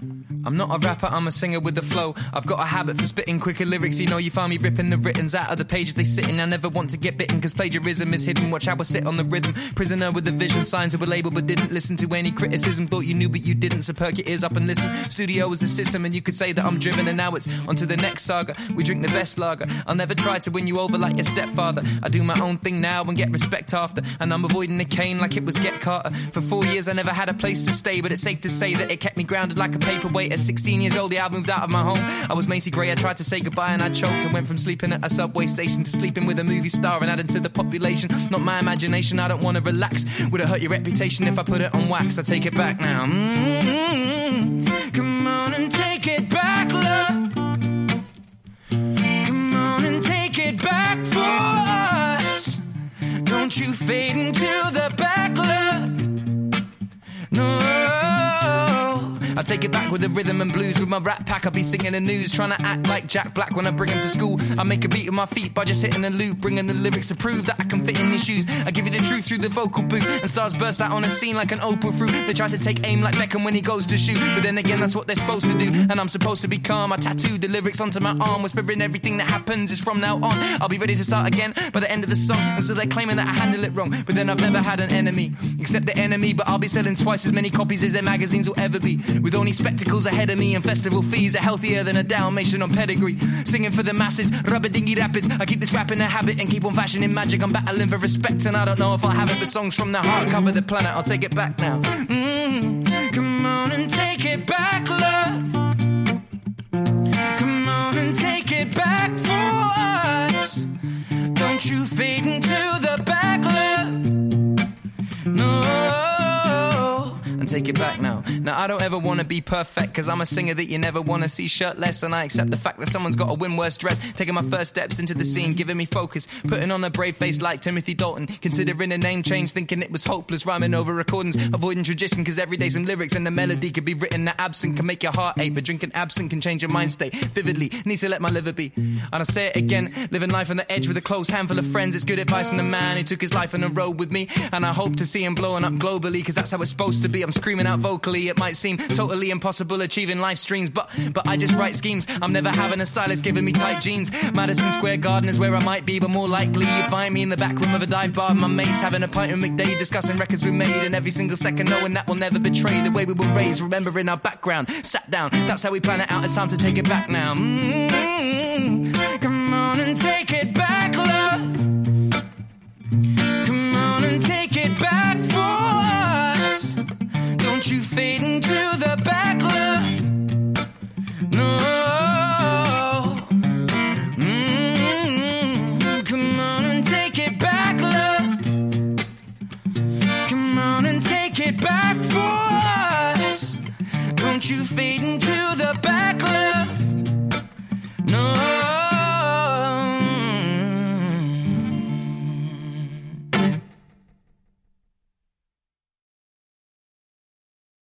I'm not a rapper, I'm a singer with the flow. I've got a habit for spitting quicker lyrics. You know you find me ripping the writtens out of the pages they sit in. I never want to get bitten, cause plagiarism is hidden. Watch how I sit on the rhythm. Prisoner with a vision, signed to a label but didn't listen to any criticism. Thought you knew but you didn't, so perk your ears up and listen. Studio is the system and you could say that I'm driven. And now it's on to the next saga. We drink the best lager. I'll never try to win you over like your stepfather. I do my own thing now and get respect after. And I'm avoiding the cane like it was Get Carter. For 4 years I never had a place to stay, but it's safe to say that it kept me grounded like a paperweight. At 16 years old, I moved out of my home. I was Macy Gray, I tried to say goodbye and I choked. I went from sleeping at a subway station to sleeping with a movie star and adding to the population. Not my imagination, I don't want to relax. Would it hurt your reputation if I put it on wax? I take it back now. Come on and take it back, love. Come on and take it back for us. Don't you fade into the back, love. No, I take it back with the rhythm and blues. With my rap pack, I'll be singing the news. Trying to act like Jack Black when I bring him to school. I make a beat with my feet by just hitting a loop. Bringing the lyrics to prove that I can fit in these shoes. I give you the truth through the vocal booth. And stars burst out on a scene like an Oprah fruit. They try to take aim like Beckham when he goes to shoot. But then again, that's what they're supposed to do. And I'm supposed to be calm. I tattooed the lyrics onto my arm, whispering everything that happens is from now on. I'll be ready to start again by the end of the song. And so they're claiming that I handle it wrong. But then I've never had an enemy except the enemy. But I'll be selling twice as many copies as their magazines will ever be. With only spectacles ahead of me and festival fees are healthier than a Dalmatian on pedigree. Singing for the masses, rubber dingy rapids. I keep the trap in a habit and keep on fashioning magic. I'm battling for respect and I don't know if I'll have it. But songs from the heart cover the planet. I'll take it back now. Come on and take it back, love. Come on and take it back for us. Don't you fade into the back, love. No. Take it back now. Now I don't ever want to be perfect, cause I'm a singer that you never want to see shirtless. And I accept the fact that someone's got to win worse dress. Taking my first steps into the scene, giving me focus. Putting on a brave face like Timothy Dalton. Considering a name change, thinking it was hopeless. Rhyming over recordings, avoiding tradition. Cause every day some lyrics and the melody could be written that absent can make your heart ache. But drinking absent can change your mind state vividly. Need to let my liver be. And I say it again, living life on the edge with a close handful of friends. It's good advice from the man who took his life on the road with me. And I hope to see him blowing up globally, cause that's how it's supposed to be. I'm screaming out vocally, it might seem totally impossible achieving live streams, but I just write schemes. I'm never having a stylist giving me tight jeans. Madison Square Garden is where I might be, but more likely you find me in the back room of a dive bar with my mates, having a pint with McDade, discussing records we made, and every single second knowing that we'll never betray the way we were raised, remembering our background, sat down, that's how we plan it out. It's time to take it back now. Come on and take it back, love. Come on and take it back for us. Don't you fade into the back, love. No. Come on and take it back, love. Come on and take it back for us. Don't you fade